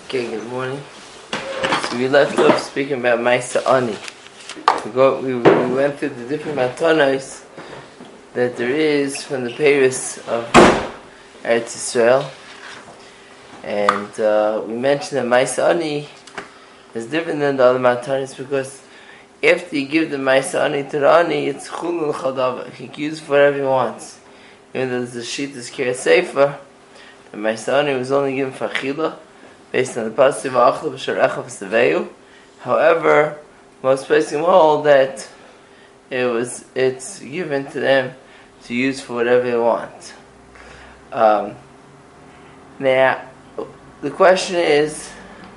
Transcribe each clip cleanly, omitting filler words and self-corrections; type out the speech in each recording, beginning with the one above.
Okay, good morning. So we left off speaking about Maisa Ani. We went through the different matanos that there is from the Paris of Eretz Yisrael, and we mentioned that Maisa Ani is different than the other matanos because after you give the Maisa Ani to the Ani, it's chulul chadava. He can use it for whatever he wants. Even though the sheet is Kira Sefer, the Maisa Ani was only given for Chila, based on the pasuk v'achlu b'sharecha v'seveyu. However, most places hold that it's given to them to use for whatever they want. Now, the question is,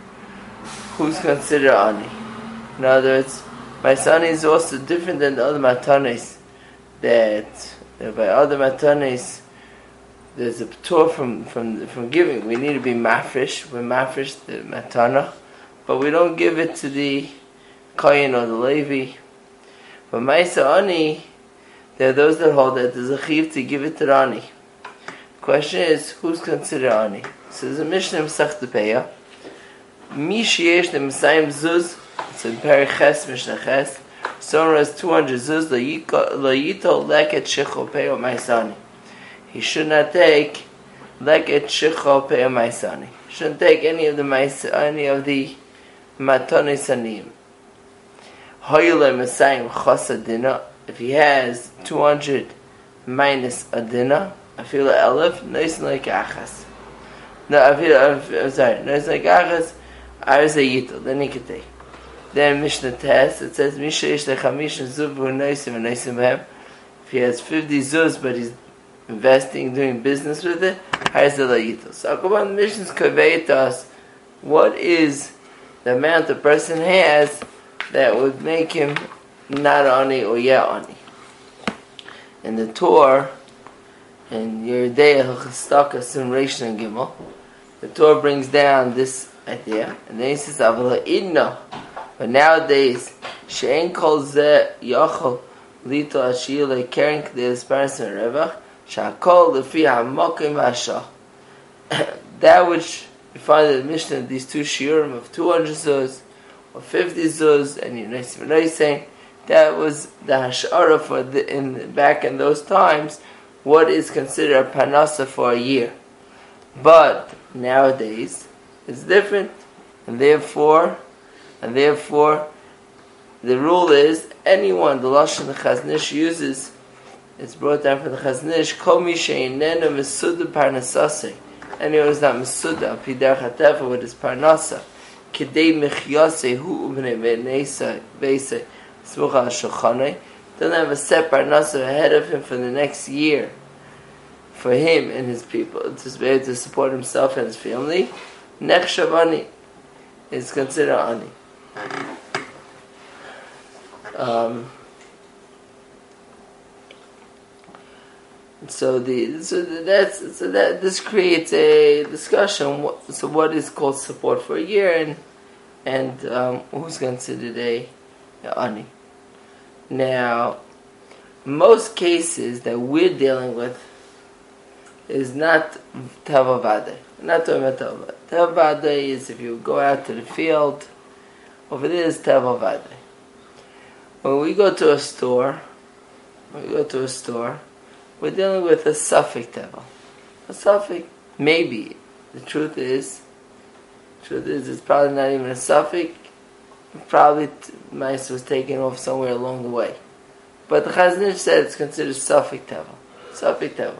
who's considered ani? In other words, Maisa Ani is also different than the other matanis. That by other matanis, there's a p'tur from giving. We need to be mafresh. We're mafresh the matana, but we don't give it to the kohen or the levi. But Maisa Ani, there are those that hold that there's a chiv to give it to the ani. The question is, who's considered ani? So there's a Mishnah Masech Tepeya. Mi sheyesh the Messiah zuz. It's in Periches Mishnah Ches. Someone has 200 zuz. Lo yito leket shecho peyo Maisa Ani. He should not take leket shecho peyo Maisa Ani. He shouldn't take any of the Maisa Ani of the matanis aniyim. Hoyle Messiah chasa dina. If he has 200 minus a dina, I feel elef nice like achas. No, I'm sorry, nice like achas. I was a yitol. Then he could take. Then Mishnah Tes, it says Misha ish lechamish zuv v'hu noisim v'noisim b'hem. If he has 50 zuz, but he's investing, doing business with it, hires the layitol. So Akaban Mishnah's convey to us what is the amount the person has that would make him not ani or yeah ani. In the Torah, in Yeridei Chestaka Sun Reish and Gimel, the Torah brings down this idea, and then he says Avala Idna. But nowadays, she'en kol zeh yachol lito ashir le'keren k'dei l'sparas v'revach sha'kol lefi ha'mokim v'ashah. That which you find in the Mishnah, these two shiurim of 200 zuz or 50 zuz, and you know saying that was the hashara for back in those times. What is considered a panasa for a year, but nowadays it's different, and therefore, the rule is anyone the lashon the Chaznish uses. It's brought down from the Chaznish. Kol mi she'inenu mesuda parnasase. Anyone who's not mesuda pidar chatefa with his parnasa, kidei mechyase hu ubnei ve'neisa ve'se smucha ha'shulchanei. Doesn't have a set parnasa ahead of him for the next year, for him and his people, to be able to support himself and his family. Nechshav ani is considered ani. So this creates a discussion. So what is called support for a year, and who's considered a ani? Now, most cases that we're dealing with is not tavavade. Not talking about tavavade. Tavavade is if you go out to the field. Over there is tavavade. When we go to a store, we're dealing with a suffix teva. A suffix, maybe. The truth is, it's probably not even a suffix. Probably mice was taken off somewhere along the way. But the Chaznish said it's considered suffix teva.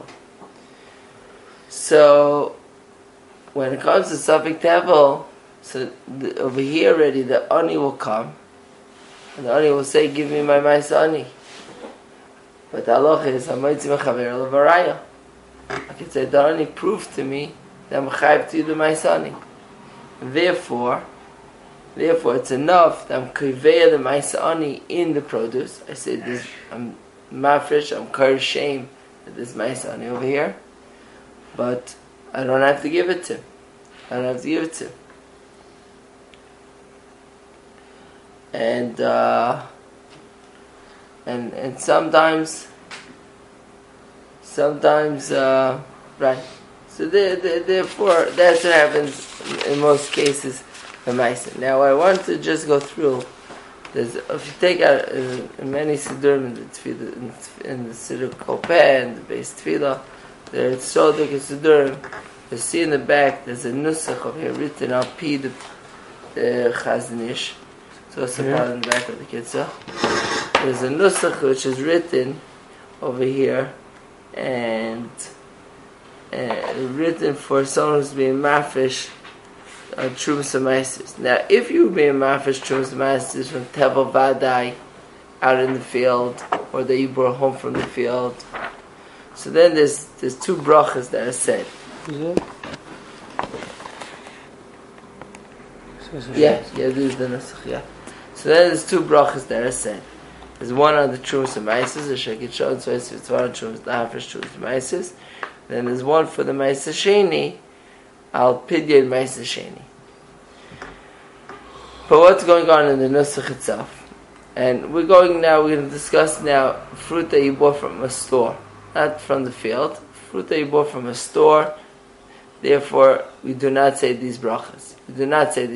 So, when it comes to suffix teva, so over here already the ani will come, and the ani will say, "Give me my Maisa Ani." But the halacha is, "Hamoitzi mechaver levaraya." I can say the ani proved to me that I'm chayav to you the Maisa Ani. Therefore, it's enough that I'm kivei the Maisa Ani in the produce. I say this, I'm mafresh, I'm kar shame that there's Maisa Ani over here, but I don't have to give it to him. And sometimes right. So therefore, that's what happens in most cases for Maisa. Now, I want to just go through. If you take out in many Siddurim in the Siddur Kopeh and the base Tefillah, there's so big a Siddurim. You see in the back, there's a nusach over here written on P the Chazon Ish. So it's about in the back of the Kitzah. There's a nusach which is written over here, and written for someone who's being mafish on Trumas HaMaisis. Now, if you're being mafish Trumas HaMaisis from Tevel Vadai out in the field, or that you brought home from the field, so then there's two brachas that are said. Yeah, this is the nusach, yeah. So then there's two brachas that are said. There's one on the Trumas HaMaisis, the Shekit Shon, so it's one on Trumas HaMaisis. Then there's one for the Maisa Sheni, Al Pidyon Maisa Sheni. But what's going on in the Nusach itself? And we're going to discuss now fruit that you bought from a store, not from the field. Fruit that you bought from a store, therefore we do not say these brachas. And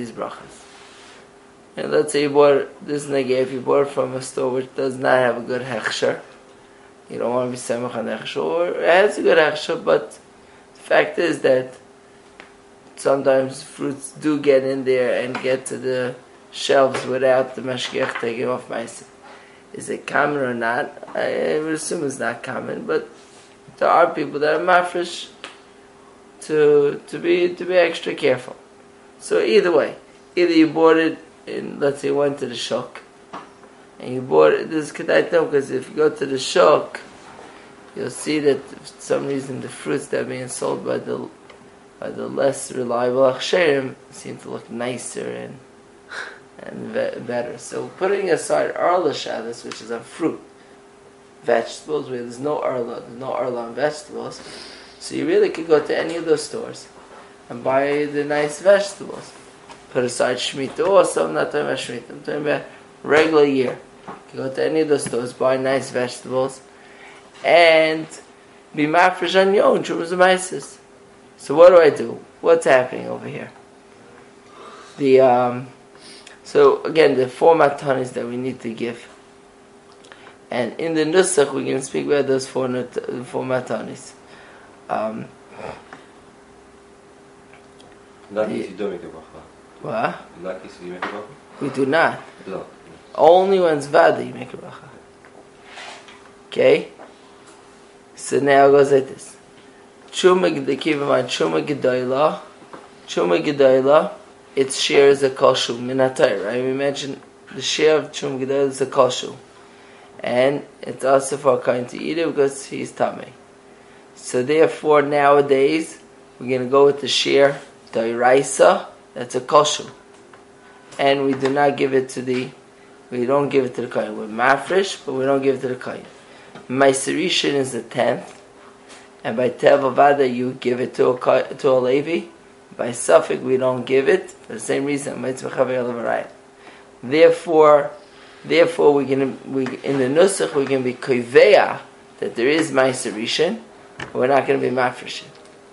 let's say you bought this nageh, if you bought it from a store which does not have a good hechsher, you don't want to be samach on hechsher, or it has a good hechsher, but the fact is that sometimes fruits do get in there and get to the shelves without the mashgiach taking off ma'aseh. Is it common or not? I would assume it's not common, but there are people that are mafresh to be extra careful. So either way, either you bought it in, let's say you went to the shuk, and you bought it, this is kedai tov, because if you go to the shuk, you'll see that for some reason the fruits that are being sold by the less reliable achsherim seem to look nicer and better. So putting aside arla shadas, which is on fruit, vegetables, where there's no arla on vegetables, so you really could go to any of those stores and buy the nice vegetables. Put aside Shemitah also, I'm not talking about Shemitah, I'm talking about regular year. You can go to any of those stores, buy nice vegetables, and be mafresh on your own Trumas HaMaisis. So what do? What's happening over here? So again, the four matanis that we need to give. And in the Nusach, we're going to speak about those four matanis. Not if you don't make a bracha. What? In that case, you make a bracha? We do not. No. Only when it's vada you make a bracha. Okay? So now it goes like this. Keep in mind, Truma Gedoyla, its share is a koshu, minatay, right? We mentioned the share of Truma Gedoyla is a koshu. And it's also for a kind to eat it because he's tamei. So therefore, nowadays, we're going to go with the share, Dairaisa, that's a koshu. And we do not give it to we don't give it to the kohen. We're mafresh, but we don't give it to the kohen. Maiserishin is the 10th. And by Tevel Vada, you give it to a Levi. By Suffolk, we don't give it for the same reason. Therefore, we in the Nusach, we're going to be koiveya that there is Maiserishin. We're not going to be mafreshin.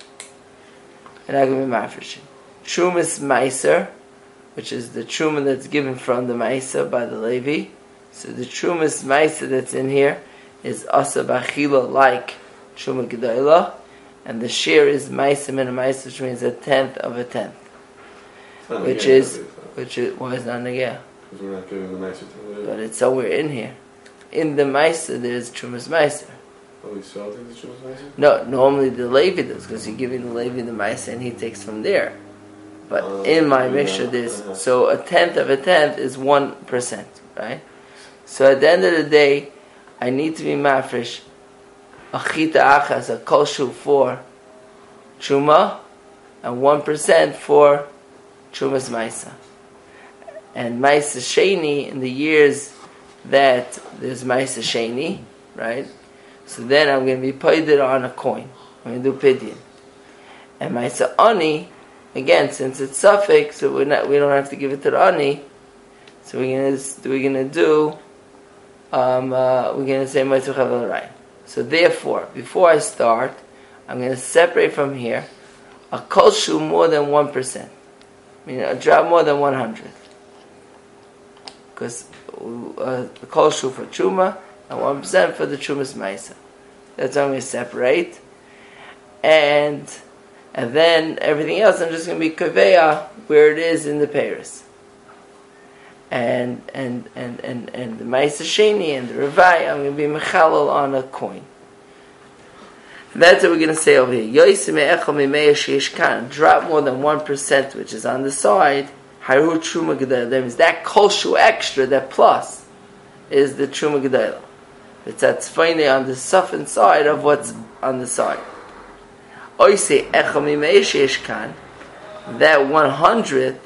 Trumas Maiser, which is the truma that's given from the Maiser by the Levi. So the Trumas Maiser that's in here is asa b'achila like Truma Gedoyla, and the share is Maiser min a Maiser, which means 1/10 of 1/10. Which is why is not negea? But it's somewhere in here. In the Maiser, there's Trumas Maiser. Oh, you still take the Trumas Maiser? No, normally the Levi does, because you're giving the Levi the Maiser and he takes from there. But in my Mishnah, there's so 1/10 of 1/10 is 1%, right? So at the end of the day, I need to be mafresh achita achas, a koshu for truma, and 1% for trumas maisa. And maisa sheni in the years that there's maisa sheni, right? So then I'm going to be paid on a coin. I'm going to do pidyon. And maisa ani, again, since it's suffix, so we don't have to give it to the ani. So we're going to say Maitzah Chavel Rai. So therefore, before I start, I'm going to separate from here a kolshu more than 1%. Meaning a drop more than 100. Because the kolshu for truma and 1% for the trumas maisa. That's how I'm going to separate. And then everything else I'm just going to be kaveya where it is in the Paris. And the Maisa Sheni and the Revai, I'm going to be mechalal on a coin. And that's what we're going to say over here. Drop more than 1%, which is on the side. Haru Truma Gedela. That means that kolshu extra, that plus, is the Truma Gedela. It's that tzvayne on the softened side of what's on the side. That 100th,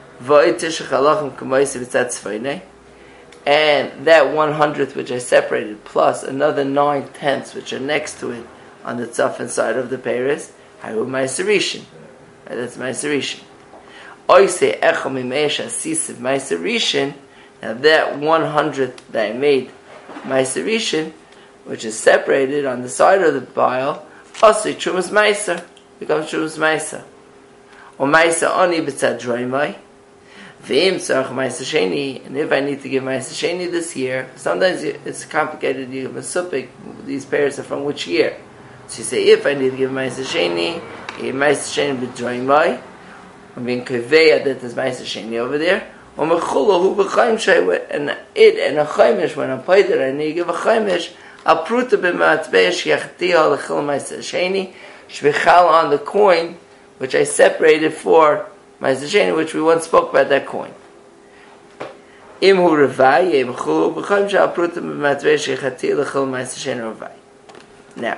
and that 100th which I separated, plus another 9/10 which are next to it on the tzafin side of the Paris, Haru Maiserishin. That's Maiserishin. Oise Echom Imeisha Sisiv Maiserishin. Now that 100th that I made Maiserishin, which is separated on the side of the pile, also Trumas Maiser becomes Trumas Maiser. Or Maiser Oni B'tzad Droimai. V'im Tzarech Maiser Sheni. And if I need to give Maiser Sheni this year, sometimes it's complicated. You give a supik. These pairs are from which year? So you say, if I need to give Maiser Sheni, give Maiser Sheni B'Droimai. I'm being Keveya that there's Maiser Sheni over there. Or Mechula Hu B'Chaim Shai. And it and a Chaimish, when I'm paid it, I need to give a Chaimish. Apruta b'matzbeya shiachtiha l'chil Maiser Sheni. Shvichal on the coin, which I separated for Maiser Sheni, which we once spoke about that coin. Imhu Revai, Yebchulu, B'chaim Shal Apruta b'matzbeya shiachtiha l'chil Maiser Sheni Revai. Now,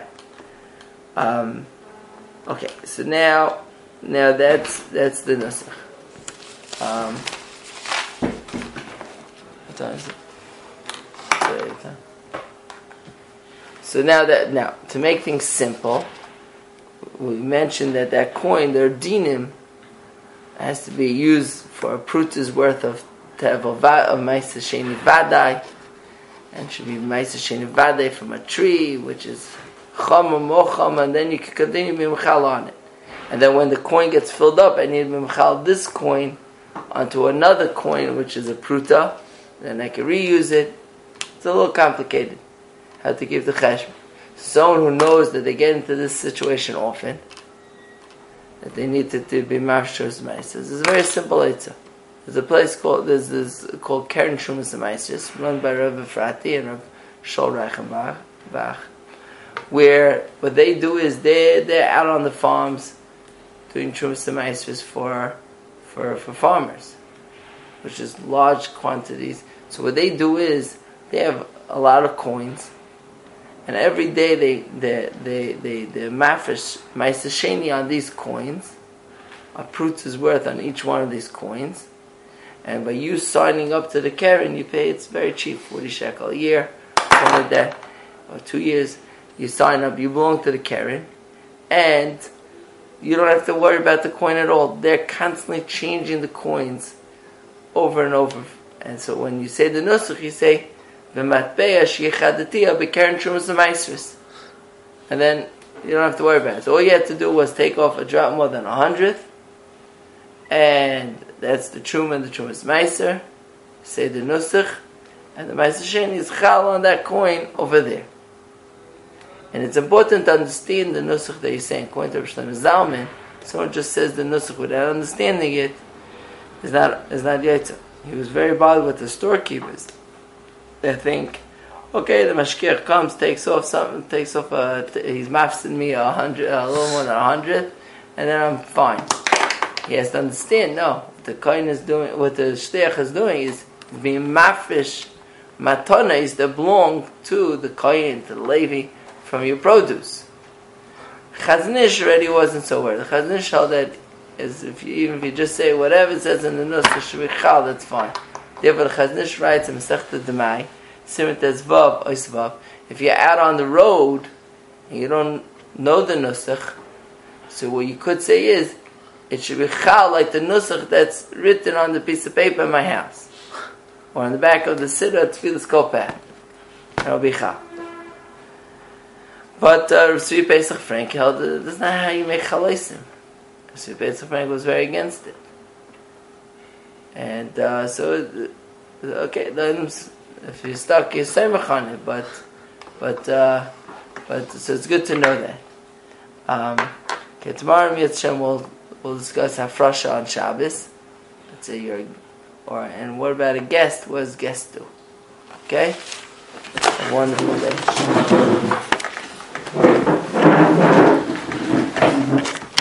okay, so now that's the nusach. What time is it? So now to make things simple, we mentioned that coin, their dinim, has to be used for a pruta's worth of Maiser Sheni Vadai, and should be Maiser Sheni Vadai from a tree, which is Chama Mocham, and then you can continue Bimchal on it. And then when the coin gets filled up, I need Bimchal this coin onto another coin, which is a pruta, then I can reuse it. It's a little complicated how to give the cheshbon. Someone who knows that they get into this situation often, that they need to be mafshos ma'ases. It's a very simple eitzah. There's a place called Keren Shumas Ma'ases, run by Rav Efrati and Rav Shol Reichenbach, where what they do is they're out on the farms doing Shumas Ma'ases for farmers, which is large quantities. So what they do is they have a lot of coins, and every day they mafish Maiser Sheni on these coins. A prut's worth on each one of these coins, and by you signing up to the Keren, you pay. It's very cheap, 40 shekel a year, something like that, or 2 years. You sign up, you belong to the Keren, and you don't have to worry about the coin at all. They're constantly changing the coins over and over. And so when you say the nusach, you say v'matbeya sheichadatia b'keren trumas ha'maisros, and then you don't have to worry about it. So all you had to do was take off a drop more than 100th, and that's the truma and the trumas meiser. Say the nusach, and the Maiser Sheni is chal on that coin over there. And it's important to understand the nusach that you're saying. According to Rav Shlomo Zalman, someone just says the nusach without understanding it is not yaitza. He was very bothered with the storekeepers. They think, okay, the mashkiach comes, takes off, he's mafsing me a little more than 100, and then I'm fine. He has to understand, no, what the kohen is doing, what the shliach is doing is being mafish matanas that belong to the kohen, to the Levi, from your produce. Chazon Ish already wasn't so worried. The Chazon Ish held that even if you just say whatever it says in the nusach should be chal, that's fine. Therefore, the Chazon Ish writes in Masechta Demai, Siman Tes Vav, Ois Vav, if you're out on the road and you don't know the nusach, so what you could say is, it should be chal like the nusach that's written on the piece of paper in my house, or on the back of the siddur Tfilas Kopah. It'll be chal. But Tzvi Pesach Frank held that's not how you make chalosim. So Beitzel Frank was very against it. And okay, then if you're stuck, you're samech on it, but so it's good to know that. Okay, tomorrow Mitzvah we'll discuss Hafrasha on Shabbos. Let's say and what about a guest? What does guest do? Okay, a wonderful day.